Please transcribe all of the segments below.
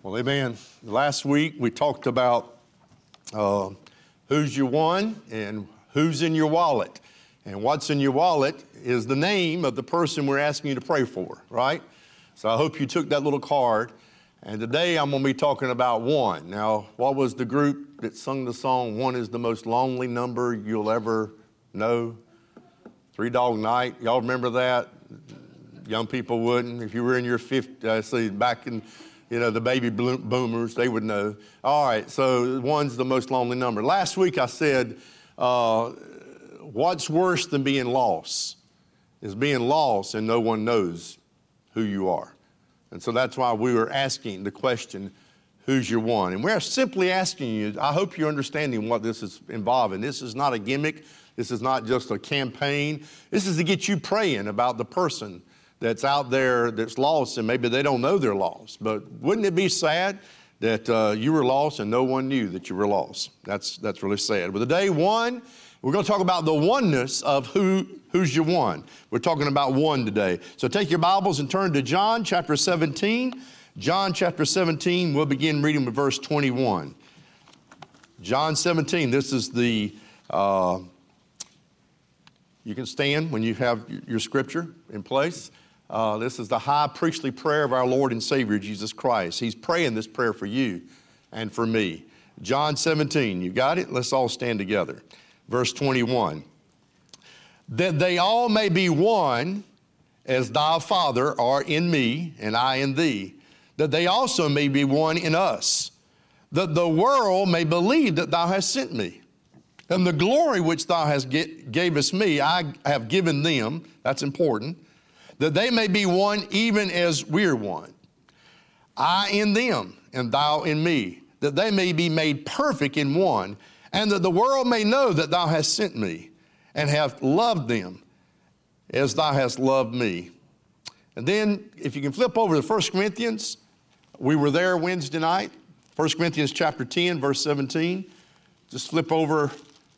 Well, amen. Last week we talked about who's your one and who's in your wallet. And what's in your wallet is the name of the person we're asking you to pray for, right? So I hope you took that little card. And today I'm going to be talking about one. Now, what was the group that sung the song, "One is the most lonely number you'll ever know"? Three Dog Night. Y'all remember that? Young people wouldn't. If you were in your 50s, back in, the baby boomers, they would know. All right, so one's the most lonely number. Last week I said, what's worse than being lost is being lost and no one knows who you are. And so that's why we were asking the question, who's your one? And we're simply asking you, I hope you're understanding what this is involving. This is not a gimmick. This is not just a campaign. This is to get you praying about the person that's out there that's lost, and maybe they don't know they're lost. But wouldn't it be sad that you were lost and no one knew that you were lost? That's really sad. But today, one, we're going to talk about the oneness of who's your one. We're talking about one today. So take your Bibles and turn to John chapter 17. John chapter 17, we'll begin reading with verse 21. John 17, this is the, you can stand when you have your scripture in place. This is the high priestly prayer of our Lord and Savior, Jesus Christ. He's praying this prayer for you and for me. John 17, you got it? Let's all stand together. Verse 21, that they all may be one, as thou, Father, art in me, and I in thee, that they also may be one in us, that the world may believe that thou hast sent me. And the glory which thou hast gavest me, I have given them, that's important, that they may be one even as we are one. I in them, and thou in me, that they may be made perfect in one, and that the world may know that thou hast sent me, and have loved them as thou hast loved me. And then, if you can flip over to 1 Corinthians, we were there Wednesday night, 1 Corinthians chapter 10, verse 17. Just flip over.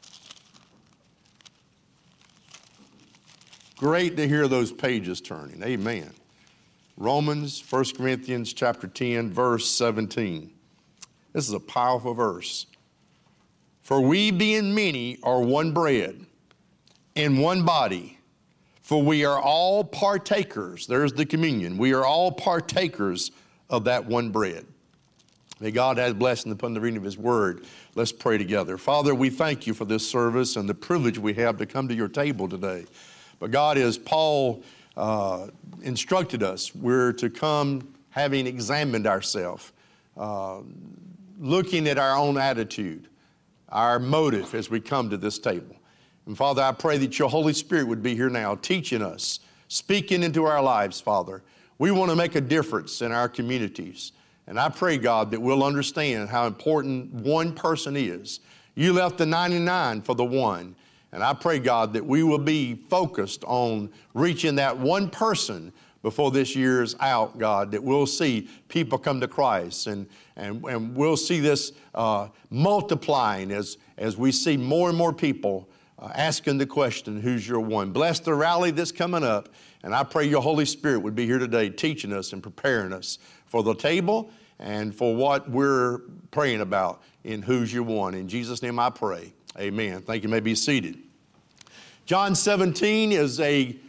Great to hear those pages turning. Amen. Romans, 1 Corinthians chapter 10, verse 17. This is a powerful verse. For we being many are one bread and one body, for we are all partakers. There's the communion. We are all partakers of that one bread. May God add blessing upon the reading of his word. Let's pray together. Father, we thank you for this service and the privilege we have to come to your table today. But God, as Paul instructed us, we're to come having examined ourselves, looking at our own attitude, our motive as we come to this table. And Father, I pray that your Holy Spirit would be here now, teaching us, speaking into our lives, Father. We want to make a difference in our communities. And I pray, God, that we'll understand how important one person is. You left the 99 for the one. And I pray, God, that we will be focused on reaching that one person before this year's out, God, that we'll see people come to Christ. And we'll see this multiplying as we see more and more people asking the question, who's your one? Bless the rally that's coming up. And I pray your Holy Spirit would be here today teaching us and preparing us for the table and for what we're praying about in who's your one. In Jesus' name I pray. Amen. Thank you. You may be seated. John 17 is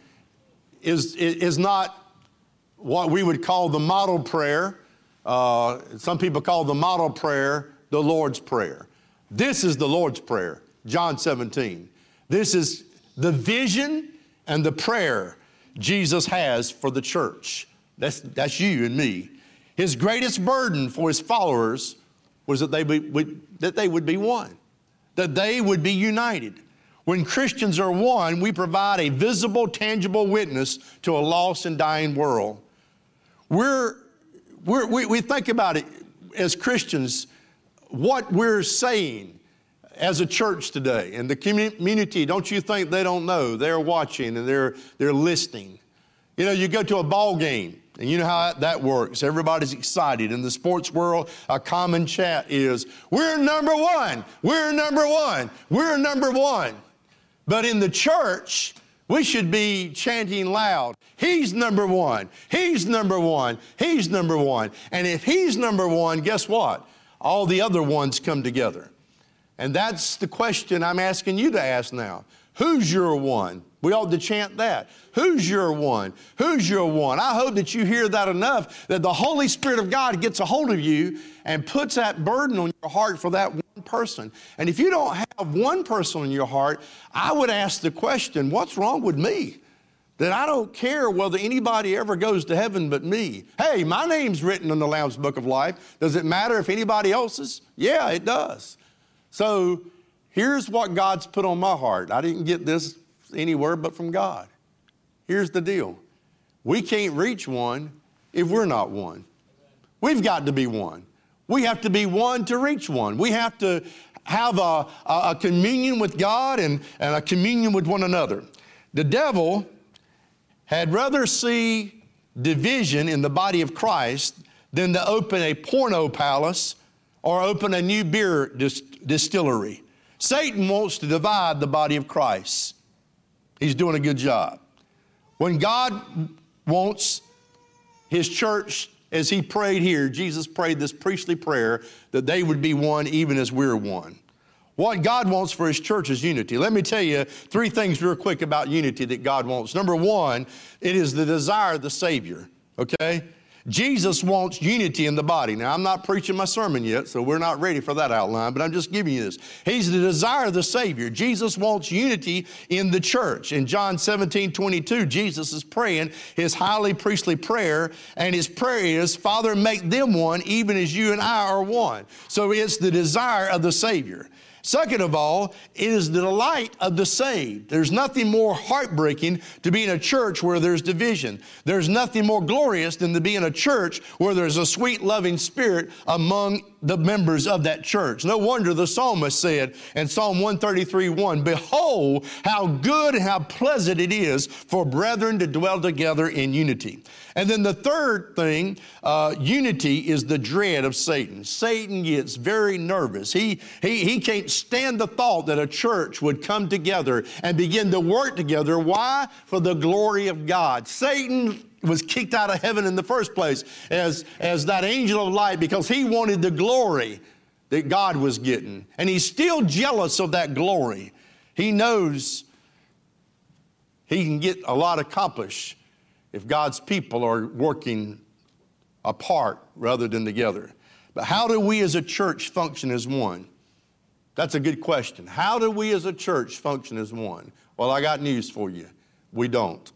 not what we would call the model prayer. Some people call the model prayer the Lord's Prayer. This is the Lord's Prayer, John 17. This is the vision and the prayer Jesus has for the church. That's you and me. His greatest burden for his followers was that they would be one, that they would be united. When Christians are one, we provide a visible, tangible witness to a lost and dying world. We think about it as Christians, what we're saying as a church today. And the community, don't you think they don't know? They're watching and they're listening. You go to a ball game, and you know how that works. Everybody's excited. In the sports world, a common chat is, we're number one, we're number one, we're number one. But in the church, We should be chanting loud, He's number one, He's number one, He's number one. And if He's number one, guess what? All the other ones come together. And that's the question I'm asking you to ask now. Who's your one? We ought to chant that. Who's your one? Who's your one? I hope that you hear that enough that the Holy Spirit of God gets a hold of you and puts that burden on your heart for that one person. And if you don't have one person in your heart, I would ask the question, what's wrong with me? That I don't care whether anybody ever goes to heaven but me. Hey, my name's written in the Lamb's Book of Life. Does it matter if anybody else's? Yeah, it does. So here's what God's put on my heart. I didn't get this anywhere but from God. Here's the deal. We can't reach one if we're not one. We've got to be one. We have to be one to reach one. We have to have a communion with God and a communion with one another. The devil had rather see division in the body of Christ than to open a porno palace or open a new beer distillery. Satan wants to divide the body of Christ. He's doing a good job. When God wants His church, as He prayed here, Jesus prayed this priestly prayer that they would be one even as we're one. What God wants for His church is unity. Let me tell you 3 things real quick about unity that God wants. Number 1, it is the desire of the Savior, okay? Jesus wants unity in the body. Now, I'm not preaching my sermon yet, so we're not ready for that outline, but I'm just giving you this. He's the desire of the Savior. Jesus wants unity in the church. In John 17:22, Jesus is praying His highly priestly prayer, and His prayer is, Father, make them one, even as you and I are one. So it's the desire of the Savior. Second of all, it is the delight of the saved. There's nothing more heartbreaking to be in a church where there's division. There's nothing more glorious than to be in a church where there's a sweet, loving spirit among the members of that church. No wonder the psalmist said in Psalm 133:1, Behold, how good and how pleasant it is for brethren to dwell together in unity. And then the third thing, unity is the dread of Satan. Satan gets very nervous. He can't stand the thought that a church would come together and begin to work together. Why? For the glory of God. Satan was kicked out of heaven in the first place as that angel of light because he wanted the glory that God was getting. And he's still jealous of that glory. He knows he can get a lot accomplished if God's people are working apart rather than together. But how do we as a church function as one? That's a good question. How do we as a church function as one? Well, I got news for you. We don't.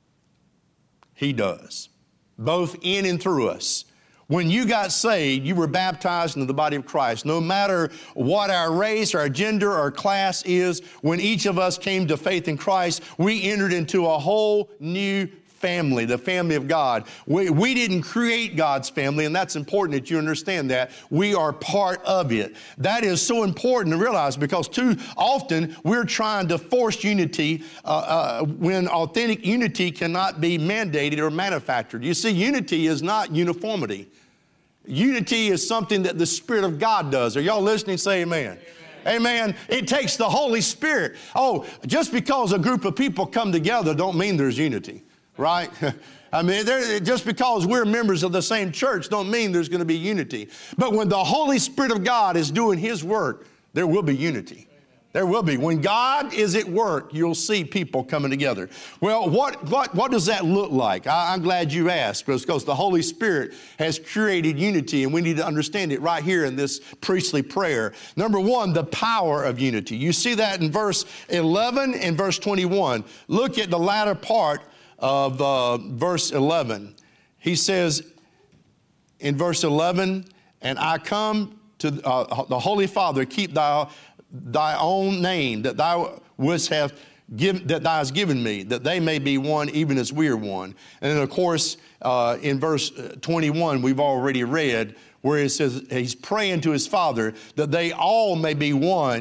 He does, both in and through us. When you got saved, you were baptized into the body of Christ. No matter what our race, our gender, our class is, when each of us came to faith in Christ, we entered into a whole new family, the family of God. We didn't create God's family, and that's important that you understand that. We are part of it. That is so important to realize because too often we're trying to force unity when authentic unity cannot be mandated or manufactured. You see, unity is not uniformity. Unity is something that the Spirit of God does. Are y'all listening? Say amen. Amen. It takes the Holy Spirit. Oh, just because a group of people come together don't mean there's unity. Right? I mean, just because we're members of the same church don't mean there's going to be unity. But when the Holy Spirit of God is doing His work, there will be unity. There will be. When God is at work, you'll see people coming together. Well, what does that look like? I'm glad you asked because the Holy Spirit has created unity and we need to understand it right here in this priestly prayer. Number 1, the power of unity. You see that in verse 11 and verse 21. Look at the latter part of verse 11. He says in verse 11, and I come to the Holy Father, keep thy own name that thou wouldst have given, that thou hast given me, that they may be one even as we are one. And then of course in verse 21 we've already read where it says he's praying to his Father that they all may be one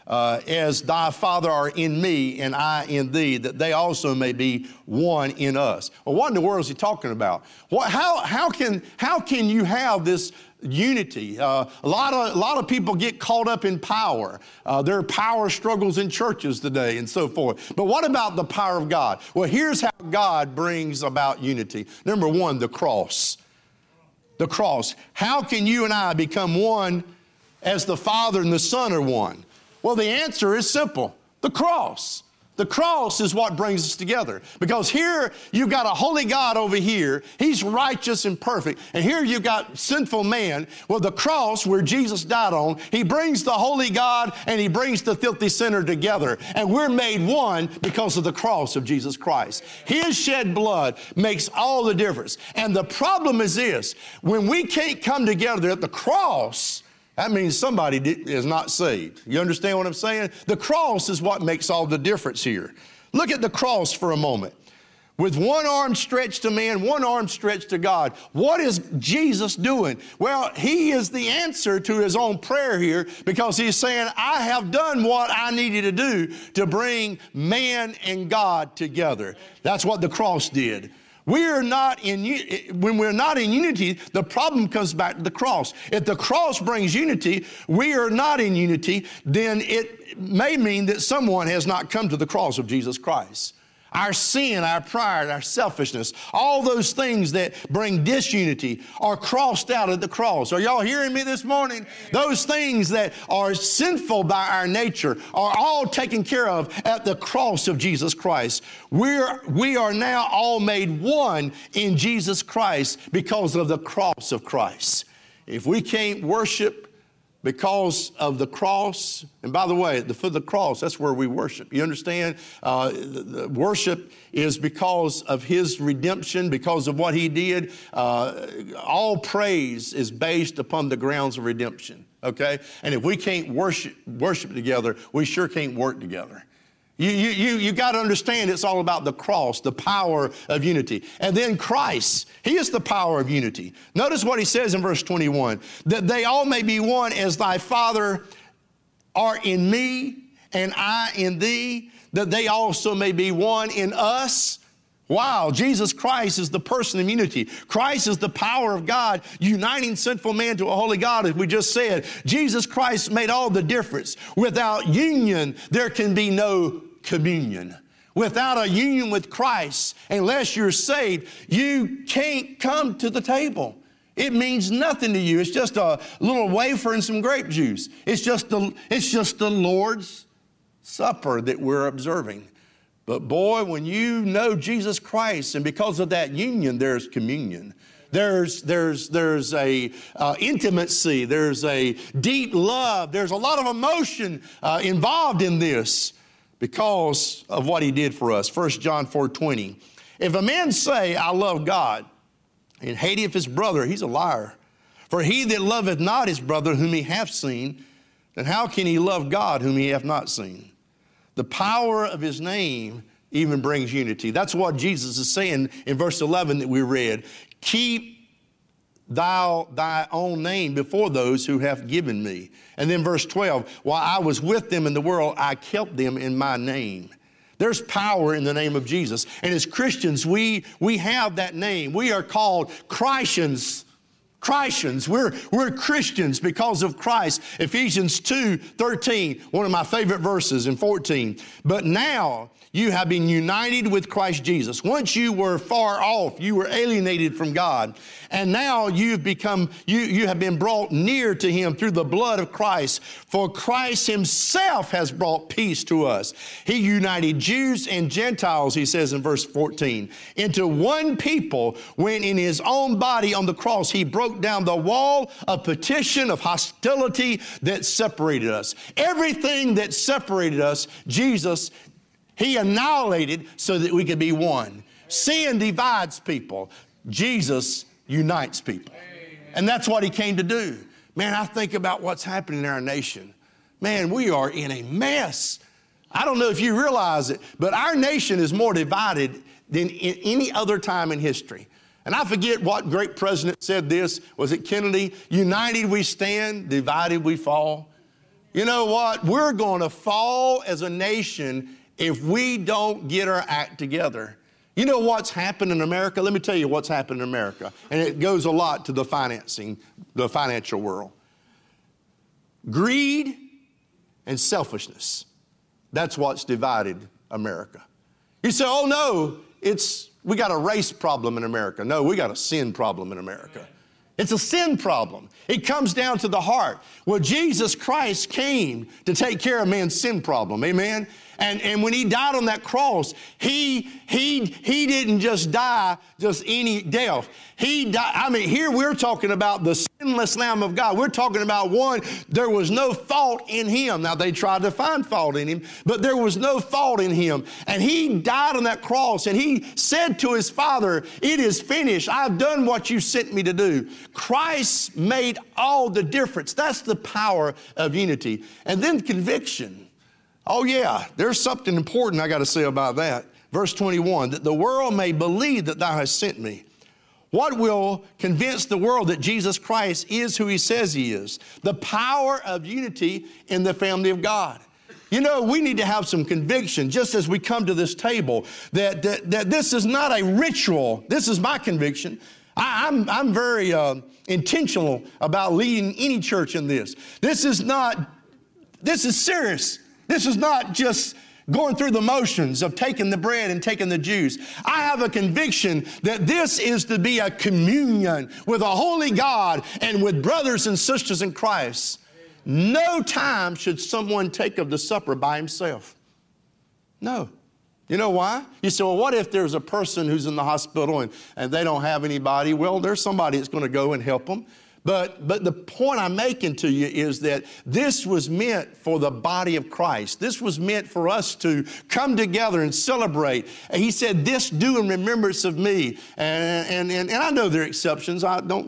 as thy Father are in me and I in thee, that they also may be one in us. Well, what in the world is he talking about? How can you have this unity? A lot of people get caught up in power. There are power struggles in churches today and so forth. But what about the power of God? Well, here's how God brings about unity. Number one, the cross. The cross. How can you and I become one as the Father and the Son are one? Well, the answer is simple. The cross. The cross is what brings us together. Because here you've got a holy God over here. He's righteous and perfect. And here you've got sinful man. Well, the cross where Jesus died on, he brings the holy God and he brings the filthy sinner together. And we're made one because of the cross of Jesus Christ. His shed blood makes all the difference. And the problem is this: when we can't come together at the cross, that means somebody is not saved. You understand what I'm saying? The cross is what makes all the difference here. Look at the cross for a moment. With one arm stretched to man, one arm stretched to God. What is Jesus doing? Well, he is the answer to his own prayer here, because he's saying, I have done what I needed to do to bring man and God together. That's what the cross did. When we're not in unity, the problem comes back to the cross. If the cross brings unity, we are not in unity, then it may mean that someone has not come to the cross of Jesus Christ. Our sin, our pride, our selfishness, all those things that bring disunity are crossed out at the cross. Are y'all hearing me this morning? Those things that are sinful by our nature are all taken care of at the cross of Jesus Christ. We are now all made one in Jesus Christ because of the cross of Christ. If we can't worship because of the cross, and by the way, the foot of the cross, that's where we worship. You understand? The worship is because of his redemption, because of what he did. All praise is based upon the grounds of redemption, okay? And if we can't worship together, we sure can't work together. You got to understand it's all about the cross, the power of unity. And then Christ, he is the power of unity. Notice what he says in verse 21, that they all may be one as thy Father are in me and I in thee, that they also may be one in us. Wow, Jesus Christ is the person of unity. Christ is the power of God, uniting sinful man to a holy God, as we just said. Jesus Christ made all the difference. Without union, there can be no communion. Without a union with Christ, unless you're saved, you can't come to the table. It means nothing to you. It's just a little wafer and some grape juice. It's just the Lord's Supper that we're observing. But boy, when you know Jesus Christ, and because of that union, there's communion. There's a intimacy. There's a deep love. There's a lot of emotion involved in this because of what he did for us. 1 John 4:20. If a man say, I love God, and hateth his brother, he's a liar. For he that loveth not his brother whom he hath seen, then how can he love God whom he hath not seen? The power of his name even brings unity. That's what Jesus is saying in verse 11 that we read. Keep thou thy own name before those who have given me. And then verse 12, while I was with them in the world, I kept them in my name. There's power in the name of Jesus. And as Christians, we have that name. We are called Christians. We're Christians because of Christ. Ephesians 2:13, one of my favorite verses, and 14. But now you have been united with Christ Jesus. Once you were far off, you were alienated from God. And now you have been brought near to him through the blood of Christ. For Christ himself has brought peace to us. He united Jews and Gentiles, he says in verse 14, into one people when in his own body on the cross he broke down the wall of partition of hostility that separated us. Everything that separated us, Jesus, he annihilated so that we could be one. Sin divides people. Jesus unites people. And that's what he came to do. Man, I think about what's happening in our nation. Man, we are in a mess. I don't know if you realize it, but our nation is more divided than in any other time in history. And I forget what great president said this. Was it Kennedy? United we stand, divided we fall. You know what? We're going to fall as a nation if we don't get our act together. You know what's happened in America? Let me tell you what's happened in America. And it goes a lot to the financial world. Greed and selfishness. That's what's divided America. You say, oh no, we got a race problem in America. No, we got a sin problem in America. It's a sin problem. It comes down to the heart. Well, Jesus Christ came to take care of man's sin problem. Amen? And when he died on that cross, he didn't just die just any death. He died. I mean, here we're talking about the sinless Lamb of God. We're talking about one, there was no fault in him. Now, they tried to find fault in him, but there was no fault in him. And he died on that cross, and he said to his Father, it is finished. I've done what you sent me to do. Christ made all the difference. That's the power of unity. And then conviction. Oh yeah, there's something important I got to say about that. Verse 21, that the world may believe that thou hast sent me. What will convince the world that Jesus Christ is who he says he is? The power of unity in the family of God. You know, we need to have some conviction just as we come to this table that this is not a ritual. This is my conviction. I'm very intentional about leading any church in this. This is serious. This is not just going through the motions of taking the bread and taking the juice. I have a conviction that this is to be a communion with a holy God and with brothers and sisters in Christ. No time should someone take of the supper by himself. No. You know why? You say, well, what if there's a person who's in the hospital and they don't have anybody? Well, there's somebody that's going to go and help them. But the point I'm making to you is that this was meant for the body of Christ. This was meant for us to come together and celebrate. And he said, this do in remembrance of me. And I know there are exceptions.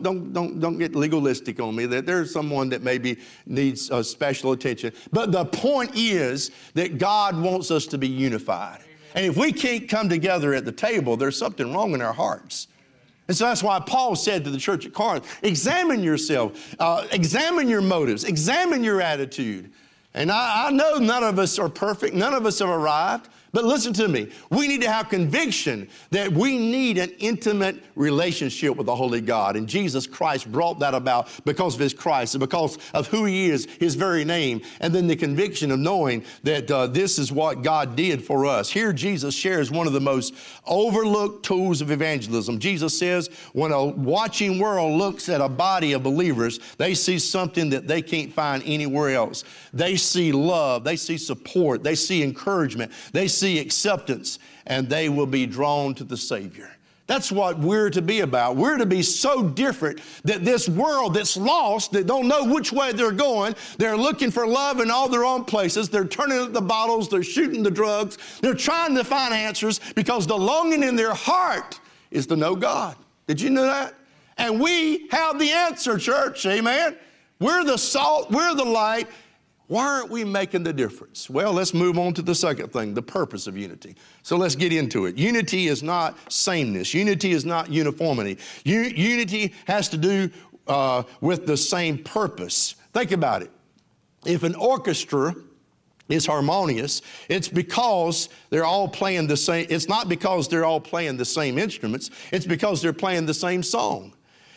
Don't get legalistic on me. That there's someone that maybe needs special attention. But the point is that God wants us to be unified. And if we can't come together at the table, there's something wrong in our hearts. And so that's why Paul said to the church at Corinth, examine yourself, examine your motives, examine your attitude. And I know none of us are perfect. None of us have arrived. But listen to me. We need to have conviction that we need an intimate relationship with the Holy God. And Jesus Christ brought that about because of his Christ and because of who he is, his very name. And then the conviction of knowing that this is what God did for us. Here Jesus shares one of the most overlooked tools of evangelism. Jesus says when a watching world looks at a body of believers, they see something that they can't find anywhere else. They see love. They see support. They see encouragement. They see acceptance, and they will be drawn to the Savior. That's what we're to be about. We're to be so different that this world that's lost, that don't know which way they're going, they're looking for love in all their own places. They're turning up the bottles. They're shooting the drugs. They're trying to find answers because the longing in their heart is to know God. Did you know that? And we have the answer, church. Amen. We're the salt. We're the light. Why aren't we making the difference? Well, let's move on to the second thing, the purpose of unity. So let's get into it. Unity is not sameness. Unity is not uniformity. Unity has to do with the same purpose. Think about it. If an orchestra is harmonious, it's because they're all playing the same. It's not because they're all playing the same instruments. It's because they're playing the same song.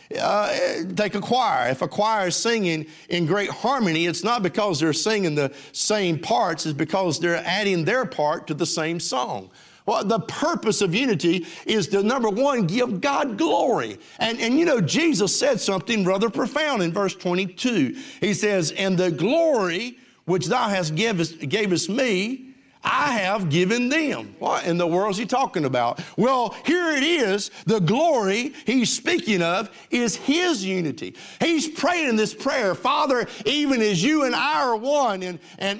Take a choir. If a choir is singing in great harmony, it's not because they're singing the same parts, it's because they're adding their part to the same song. Well, the purpose of unity is to, number one, give God glory. And you know, Jesus said something rather profound in verse 22. He says, and the glory which thou hast gavest me, I have given them. What in the world is he talking about? Well, here it is. The glory he's speaking of is his unity. He's praying this prayer, Father, even as you and I are one,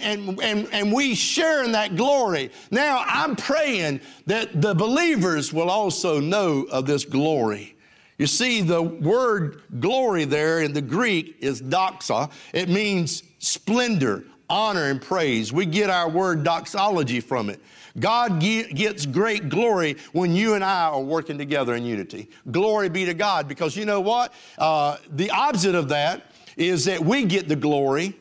and we share in that glory. Now, I'm praying that the believers will also know of this glory. You see, the word glory there in the Greek is doxa. It means splendor, honor, and praise. We get our word doxology from it. God gets great glory when you and I are working together in unity. Glory be to God, because you know what? The opposite of that is that we get the glory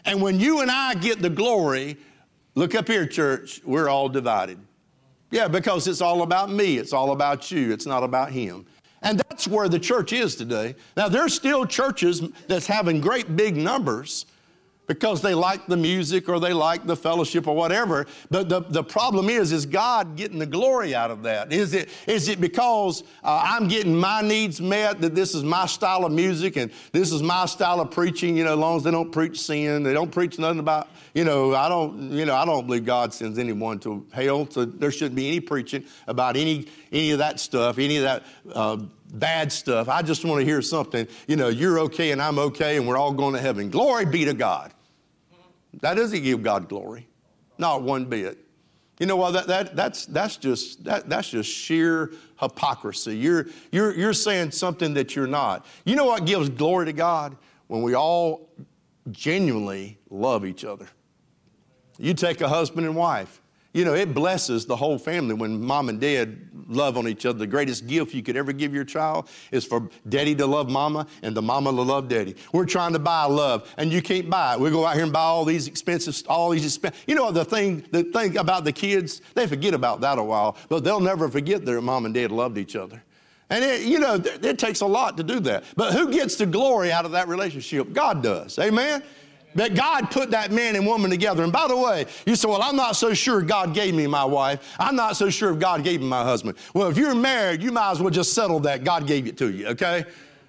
And when you and I get the glory, look up here, church, we're all divided. Yeah, because it's all about me. It's all about you. It's not about him. And that's where the church is today. Now, there's still churches that's having great big numbers because they like the music or they like the fellowship or whatever. But the problem is God getting the glory out of that? Is it because I'm getting my needs met, that this is my style of music and this is my style of preaching, as long as they don't preach sin, they don't preach nothing about, I don't believe God sends anyone to hell, so there shouldn't be any preaching about any of that stuff, any of that bad stuff. I just want to hear something, you're okay and I'm okay and we're all going to heaven. Glory be to God. That doesn't give God glory, not one bit. You know what? That's just sheer hypocrisy. You're saying something that you're not. You know what gives glory to God? When we all genuinely love each other. You take a husband and wife. It blesses the whole family when mom and dad love on each other. The greatest gift you could ever give your child is for daddy to love mama and the mama to love daddy. We're trying to buy love, and you can't buy it. We go out here and buy all these expensive. The thing about the kids, they forget about that a while, but they'll never forget their mom and dad loved each other. And it takes a lot to do that. But who gets the glory out of that relationship? God does. Amen? That God put that man and woman together. And by the way, you say, well, I'm not so sure God gave me my wife. I'm not so sure if God gave me my husband. Well, if you're married, you might as well just settle that. God gave it to you, okay?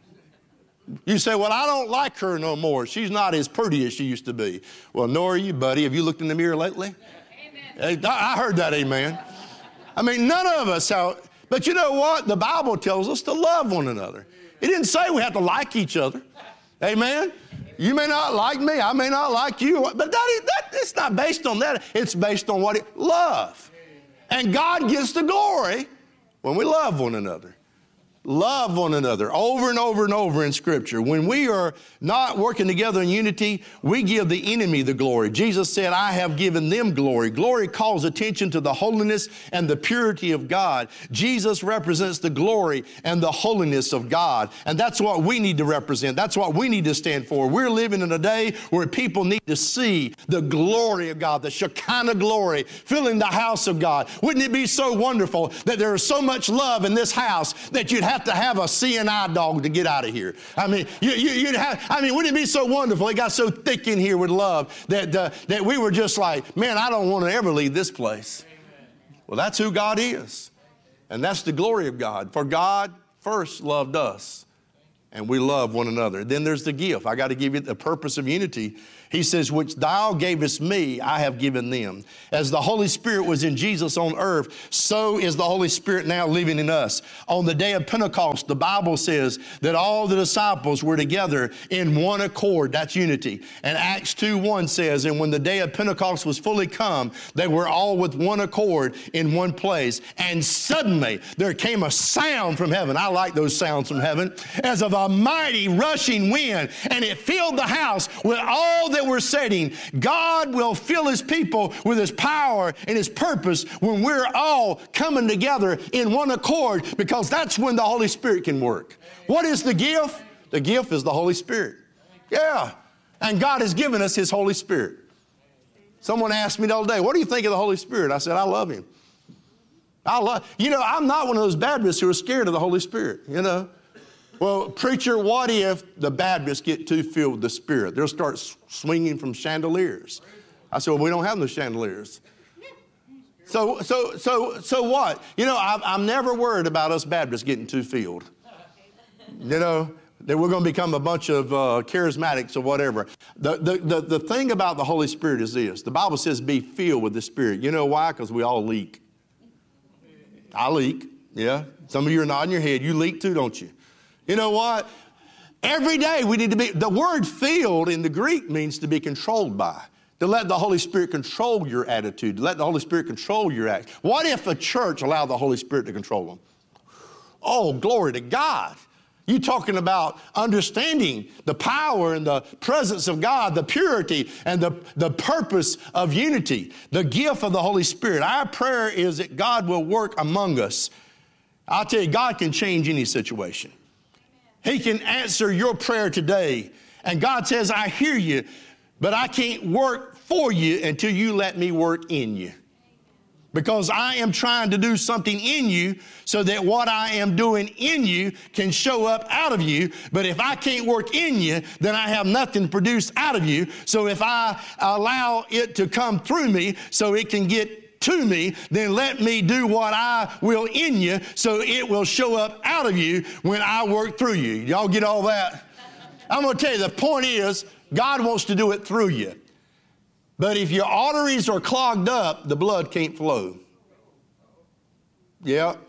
You say, well, I don't like her no more. She's not as pretty as she used to be. Well, nor are you, buddy. Have you looked in the mirror lately? Amen. I heard that, amen. I mean, none of us have. But you know what? The Bible tells us to love one another. It didn't say we have to like each other. Amen? You may not like me. I may not like you. But it's not based on that. It's based on love. And God gets the glory when we love one another. Love one another over and over and over in Scripture. When we are not working together in unity, we give the enemy the glory. Jesus said, I have given them glory. Glory calls attention to the holiness and the purity of God. Jesus represents the glory and the holiness of God. And that's what we need to represent. That's what we need to stand for. We're living in a day where people need to see the glory of God, the Shekinah glory filling the house of God. Wouldn't it be so wonderful that there is so much love in this house that you'd have to have a CNI dog to get out of here? I mean, wouldn't it be so wonderful? It got so thick in here with love that we were just like, man, I don't want to ever leave this place. Amen. Well, that's who God is. And that's the glory of God. For God first loved us, and we love one another. Then there's the gift. I got to give you the purpose of unity. He says, which thou gavest me, I have given them. As the Holy Spirit was in Jesus on earth, so is the Holy Spirit now living in us. On the day of Pentecost, the Bible says that all the disciples were together in one accord. That's unity. And Acts 2:1 says, and when the day of Pentecost was fully come, they were all with one accord in one place. And suddenly there came a sound from heaven. I like those sounds from heaven. As of a mighty rushing wind. And it filled the house with all that we're saying. God will fill his people with his power and his purpose when we're all coming together in one accord, because that's when the Holy Spirit can work. What is the gift? The gift is the Holy Spirit. Yeah. And God has given us his Holy Spirit. Someone asked me the other day, what do you think of the Holy Spirit? I said, I love him. I'm not one of those Baptists who are scared of the Holy Spirit, Well, preacher, what if the Baptists get too filled with the Spirit? They'll start swinging from chandeliers. I said, well, we don't have no chandeliers. So what? I'm never worried about us Baptists getting too filled. That we're going to become a bunch of charismatics or whatever. The thing about the Holy Spirit is this. The Bible says be filled with the Spirit. You know why? Because we all leak. I leak, yeah. Some of you are nodding your head. You leak too, don't you? You know what? Every day we need to be, the word filled in the Greek means to be controlled by, to let the Holy Spirit control your attitude, to let the Holy Spirit control your act. What if a church allowed the Holy Spirit to control them? Oh, glory to God. You're talking about understanding the power and the presence of God, the purity and the purpose of unity, the gift of the Holy Spirit. Our prayer is that God will work among us. I'll tell you, God can change any situation. He can answer your prayer today. And God says, I hear you. But I can't work for you until you let me work in you. Because I am trying to do something in you so that what I am doing in you can show up out of you. But if I can't work in you, then I have nothing to produce out of you. So if I allow it to come through me so it can get to me, then let me do what I will in you so it will show up out of you when I work through you. Y'all get all that? I'm going to tell you, the point is, God wants to do it through you. But if your arteries are clogged up, the blood can't flow. Yeah.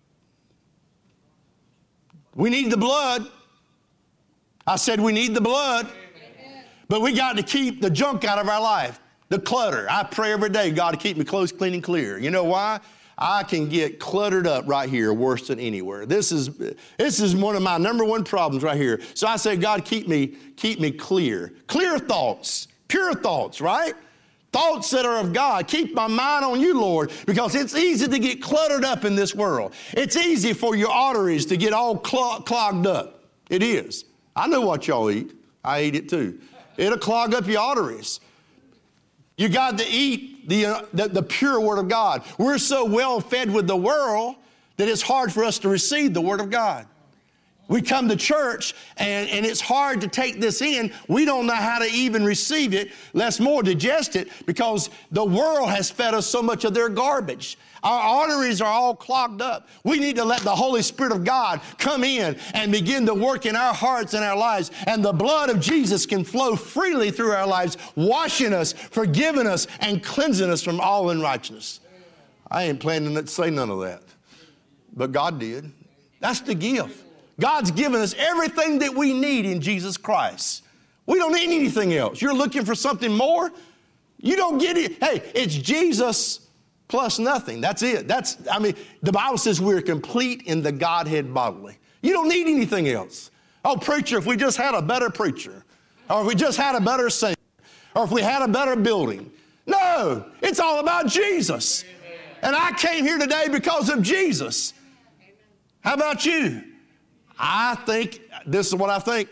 We need the blood. I said we need the blood. But we got to keep the junk out of our life, the clutter. I pray every day, God, to keep me close, clean, and clear. You know why? I can get cluttered up right here worse than anywhere. This is one of my number one problems right here. So I say, God, keep me clear. Clear thoughts, pure thoughts, right? Thoughts that are of God. Keep my mind on you, Lord, because it's easy to get cluttered up in this world. It's easy for your arteries to get all clogged up. It is. I know what y'all eat. I eat it too. It'll clog up your arteries. You got to eat the pure Word of God. We're so well fed with the world that it's hard for us to receive the Word of God. We come to church and it's hard to take this in. We don't know how to even receive it, less more digest it, because the world has fed us so much of their garbage. Our arteries are all clogged up. We need to let the Holy Spirit of God come in and begin to work in our hearts and our lives. And the blood of Jesus can flow freely through our lives, washing us, forgiving us, and cleansing us from all unrighteousness. I ain't planning to say none of that, but God did. That's the gift. God's given us everything that we need in Jesus Christ. We don't need anything else. You're looking for something more? You don't get it. Hey, it's Jesus plus nothing. That's it. The Bible says we're complete in the Godhead bodily. You don't need anything else. Oh, preacher, if we just had a better preacher, or if we just had a better singer, or if we had a better building. No, it's all about Jesus. And I came here today because of Jesus. How about you? I think, this is what I think,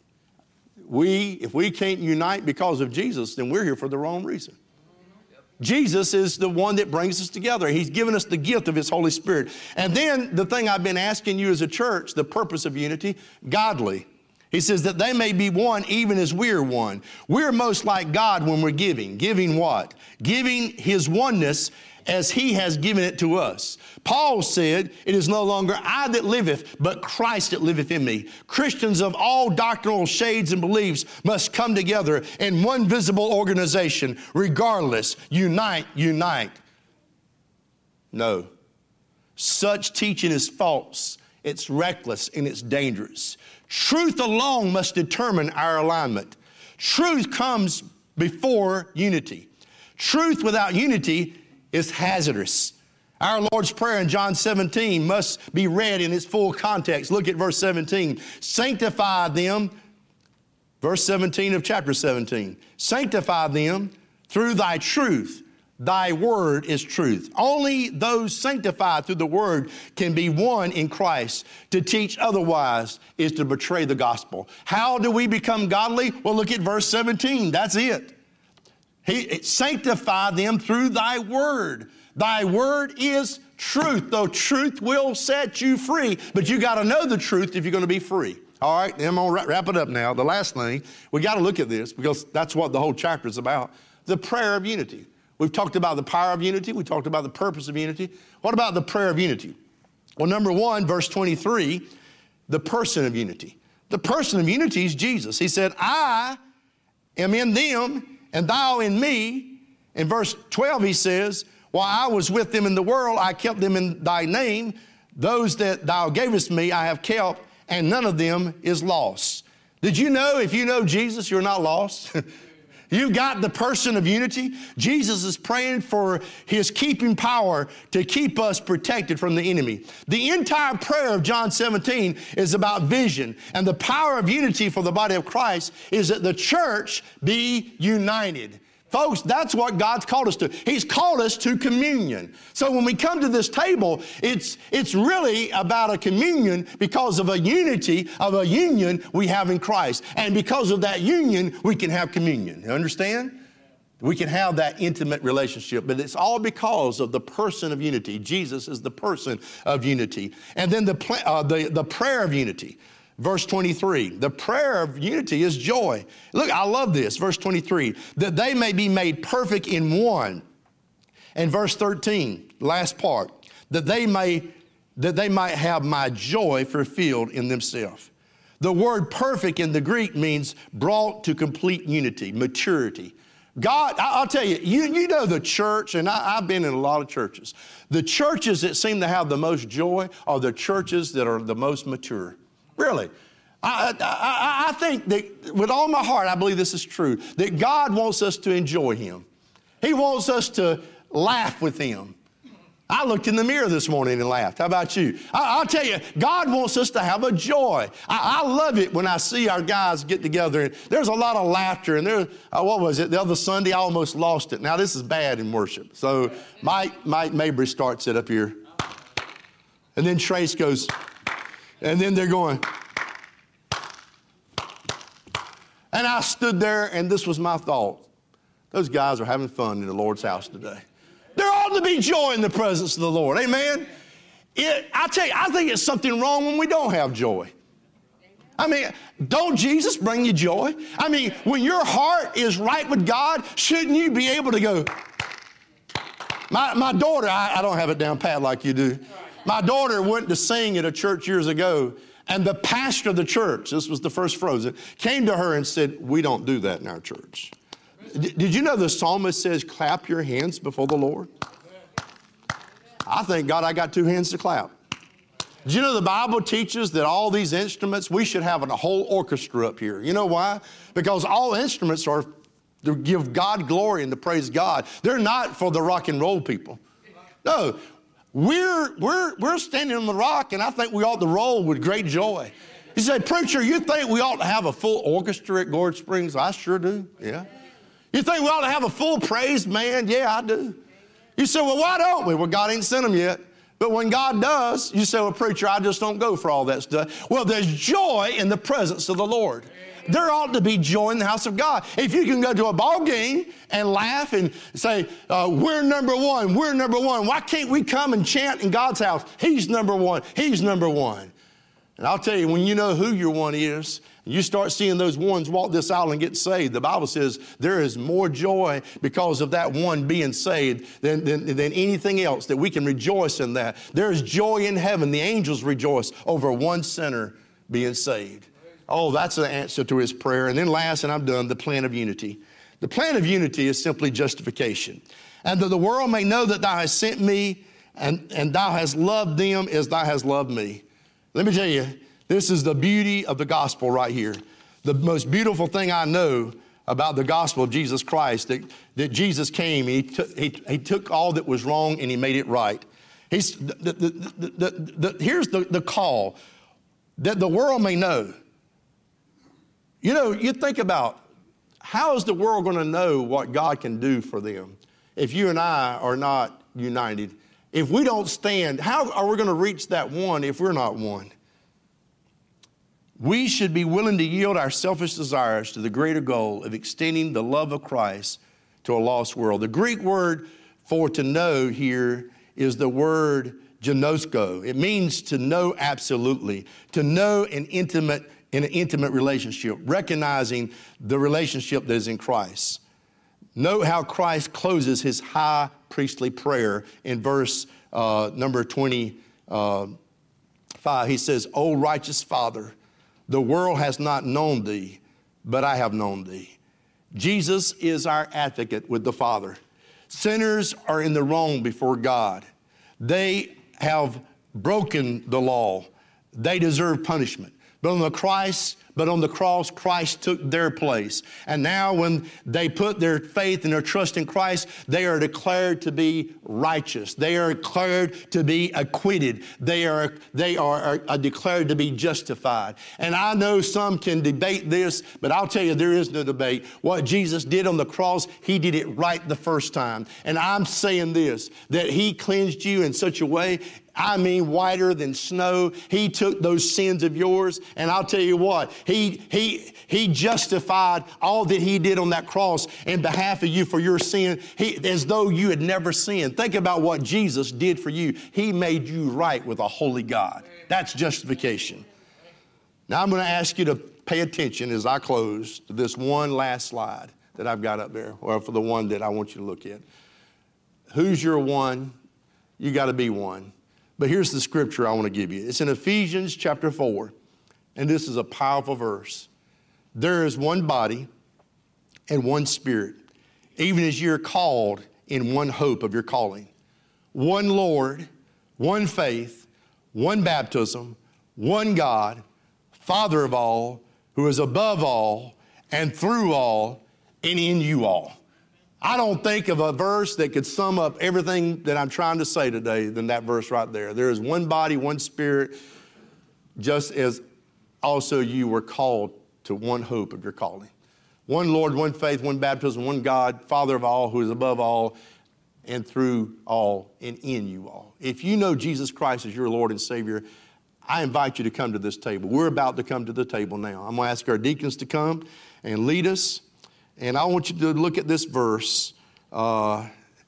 if we can't unite because of Jesus, then we're here for the wrong reason. Jesus is the one that brings us together. He's given us the gift of His Holy Spirit. And then the thing I've been asking you as a church, the purpose of unity, godly. He says that they may be one even as we're one. We're most like God when we're giving. Giving what? Giving His oneness as He has given it to us. Paul said, it is no longer I that liveth, but Christ that liveth in me. Christians of all doctrinal shades and beliefs must come together in one visible organization, regardless. Unite. No. Such teaching is false. It's reckless and it's dangerous. Truth alone must determine our alignment. Truth comes before unity. Truth without unity is hazardous. Our Lord's Prayer in John 17 must be read in its full context. Look at verse 17. Sanctify them, verse 17 of chapter 17. Sanctify them through thy truth. Thy word is truth. Only those sanctified through the word can be one in Christ. To teach otherwise is to betray the gospel. How do we become godly? Well, look at verse 17. That's it. Sanctify them through thy word. Thy word is truth, though truth will set you free. But you got to know the truth if you're going to be free. All right, I'm going to wrap it up now. The last thing, we got to look at this because that's what the whole chapter is about. The prayer of unity. We've talked about the power of unity. We talked about the purpose of unity. What about the prayer of unity? Well, number one, verse 23, the person of unity. The person of unity is Jesus. He said, I am in them and thou in me. In verse 12, he says, while I was with them in the world, I kept them in thy name. Those that thou gavest me, I have kept, and none of them is lost. Did you know if you know Jesus, you're not lost? You've got the person of unity. Jesus is praying for His keeping power to keep us protected from the enemy. The entire prayer of John 17 is about vision. And the power of unity for the body of Christ is that the church be united. Folks, that's what God's called us to. He's called us to communion. So when we come to this table, it's really about a communion because of a unity, of a union we have in Christ. And because of that union, we can have communion. You understand? We can have that intimate relationship, but it's all because of the person of unity. Jesus is the person of unity. And then the prayer of unity. Verse 23, the prayer of unity is joy. Look, I love this. Verse 23, that they may be made perfect in one. And verse 13, last part, that they might have my joy fulfilled in themselves. The word perfect in the Greek means brought to complete unity, maturity. God, I'll tell you, you know the church, and I've been in a lot of churches. The churches that seem to have the most joy are the churches that are the most mature. Really. I think that with all my heart, I believe this is true, that God wants us to enjoy Him. He wants us to laugh with Him. I looked in the mirror this morning and laughed. How about you? I'll tell you, God wants us to have a joy. I love it when I see our guys get together, and there's a lot of laughter. And there, what was it? The other Sunday, I almost lost it. Now, this is bad in worship. So Mike Mabry starts it up here. And then Trace goes, and then they're going. And I stood there, and this was my thought. Those guys are having fun in the Lord's house today. There ought to be joy in the presence of the Lord. Amen? I tell you, I think it's something wrong when we don't have joy. I mean, don't Jesus bring you joy? I mean, when your heart is right with God, shouldn't you be able to go? My daughter, I don't have it down pat like you do. My daughter went to sing at a church years ago, and the pastor of the church, this was the first Frozen, came to her and said, we don't do that in our church. Did you know the psalmist says, clap your hands before the Lord? I thank God I got two hands to clap. Did you know the Bible teaches that all these instruments, we should have a whole orchestra up here? You know why? Because all instruments are to give God glory and to praise God. They're not for the rock and roll people. No. We're standing on the rock, and I think we ought to roll with great joy. You say, preacher, you think we ought to have a full orchestra at Gorge Springs? I sure do, yeah. You think we ought to have a full praise band? Yeah, I do. You say, well, why don't we? Well, God ain't sent them yet. But when God does, you say, well, preacher, I just don't go for all that stuff. Well, there's joy in the presence of the Lord. There ought to be joy in the house of God. If you can go to a ball game and laugh and say, we're number one, we're number one. Why can't we come and chant in God's house? He's number one, He's number one. And I'll tell you, when you know who your one is, and you start seeing those ones walk this aisle and get saved, the Bible says there is more joy because of that one being saved than anything else, that we can rejoice in that. There is joy in heaven. The angels rejoice over one sinner being saved. Oh, that's the answer to his prayer. And then last, and I'm done, the plan of unity. The plan of unity is simply justification. And that the world may know that thou hast sent me and thou hast loved them as thou hast loved me. Let me tell you, this is the beauty of the gospel right here. The most beautiful thing I know about the gospel of Jesus Christ, that Jesus came, he took all that was wrong and He made it right. Here's the call, that the world may know. You know, you think about, how is the world going to know what God can do for them if you and I are not united? If we don't stand, how are we going to reach that one if we're not one? We should be willing to yield our selfish desires to the greater goal of extending the love of Christ to a lost world. The Greek word for to know here is the word gnosko. It means to know absolutely, to know in an intimate relationship, recognizing the relationship that is in Christ. Note how Christ closes His high priestly prayer in verse number 25. He says, O righteous Father, the world has not known Thee, but I have known Thee. Jesus is our advocate with the Father. Sinners are in the wrong before God. They have broken the law. They deserve punishment. But on the But on the cross, Christ took their place. And now when they put their faith and their trust in Christ, they are declared to be righteous. They are declared to be acquitted. They are declared to be justified. And I know some can debate this, but I'll tell you there is no debate. What Jesus did on the cross, he did it right the first time. And I'm saying this, that he cleansed you in such a way, I mean whiter than snow. He took those sins of yours, and I'll tell you what, he justified all that he did on that cross in behalf of you for your sin, as though you had never sinned. Think about what Jesus did for you. He made you right with a holy God. That's justification. Now I'm going to ask you to pay attention as I close to this one last slide that I've got up there, or for the one that I want you to look at. Who's your one? You got to be one. But here's the scripture I want to give you. It's in Ephesians chapter 4, and this is a powerful verse. There is one body and one spirit, even as you're called in one hope of your calling. One Lord, one faith, one baptism, one God, Father of all, who is above all and through all and in you all. I don't think of a verse that could sum up everything that I'm trying to say today than that verse right there. There is one body, one spirit, just as also you were called to one hope of your calling. One Lord, one faith, one baptism, one God, Father of all, who is above all and through all and in you all. If you know Jesus Christ as your Lord and Savior, I invite you to come to this table. We're about to come to the table now. I'm going to ask our deacons to come and lead us. And I want you to look at this verse in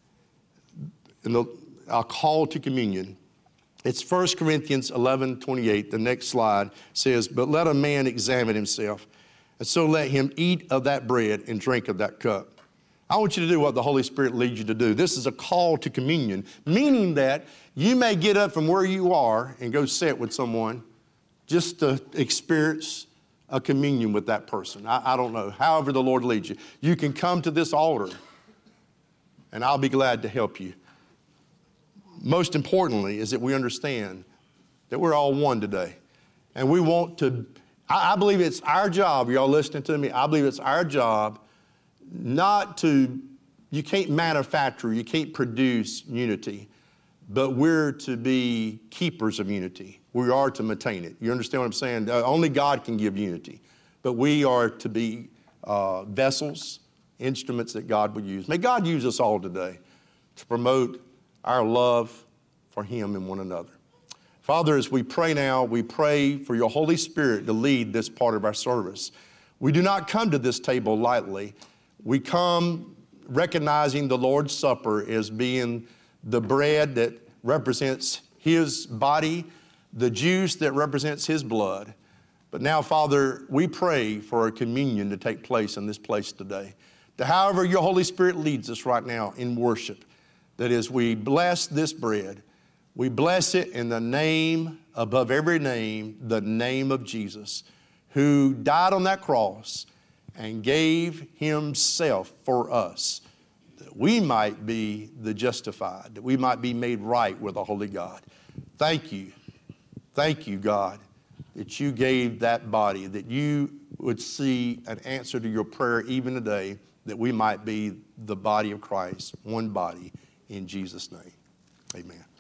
our call to communion. It's 1 Corinthians 11:28. The next slide says, "But let a man examine himself, and so let him eat of that bread and drink of that cup." I want you to do what the Holy Spirit leads you to do. This is a call to communion, meaning that you may get up from where you are and go sit with someone just to experience a communion with that person. I don't know. However the Lord leads you. You can come to this altar, and I'll be glad to help you. Most importantly is that we understand that we're all one today. And we want to, I believe it's our job, y'all listening to me, I believe it's our job not to, you can't manufacture, you can't produce unity, but we're to be keepers of unity. We are to maintain it. You understand what I'm saying? Only God can give unity. But we are to be vessels, instruments that God will use. May God use us all today to promote our love for Him and one another. Father, as we pray now, we pray for your Holy Spirit to lead this part of our service. We do not come to this table lightly. We come recognizing the Lord's Supper as being the bread that represents His body, the juice that represents His blood. But now, Father, we pray for a communion to take place in this place today. That however your Holy Spirit leads us right now in worship, that as we bless this bread, we bless it in the name above every name, the name of Jesus, who died on that cross and gave Himself for us, that we might be the justified, that we might be made right with a holy God. Thank you. Thank you, God, that you gave that body, that you would see an answer to your prayer even today, that we might be the body of Christ, one body, in Jesus' name. Amen.